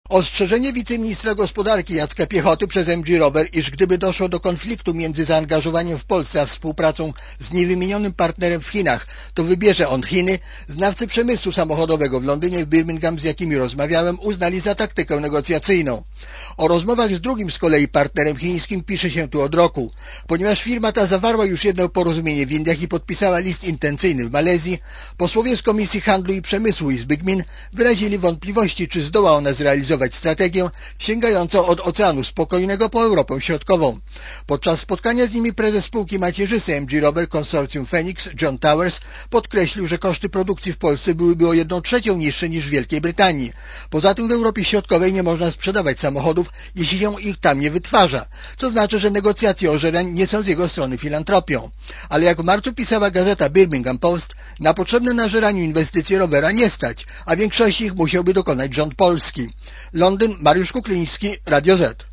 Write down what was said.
Ostrzeżenie wiceministra gospodarki Jacka Piechoty przez MG Rover, iż gdyby doszło do konfliktu między zaangażowaniem w Polsce a współpracą z niewymienionym partnerem w Chinach, to wybierze on Chiny, znawcy przemysłu samochodowego w Londynie, w Birmingham, z jakimi rozmawiałem, uznali za taktykę negocjacyjną. O rozmowach z drugim z kolei partnerem chińskim pisze się tu od roku. Ponieważ firma ta zawarła już jedno porozumienie w Indiach i podpisała list intencyjny w Malezji, posłowie z Komisji Handlu i Przemysłu Izby Gmin wyrazili wątpliwości, czy zdoła ona zrealizować strategię sięgającą od Oceanu Spokojnego po Europę Środkową. Podczas spotkania z nimi prezes spółki macierzysty MG Rover Konsorcjum Phoenix John Towers podkreślił, że koszty produkcji w Polsce byłyby o 1/3 niższe niż w Wielkiej Brytanii. Poza tym w Europie Środkowej nie można sprzedawać samochodów, jeśli się ich tam nie wytwarza, co znaczy, że negocjacje ożerań nie są z jego strony filantropią. Ale jak w marcu pisała gazeta Birmingham Post, na potrzebne na żeraniu inwestycje Rovera nie stać, a większości ich musiałby dokonać rząd polski. Londyn, Mariusz Kukliński, Radio Z.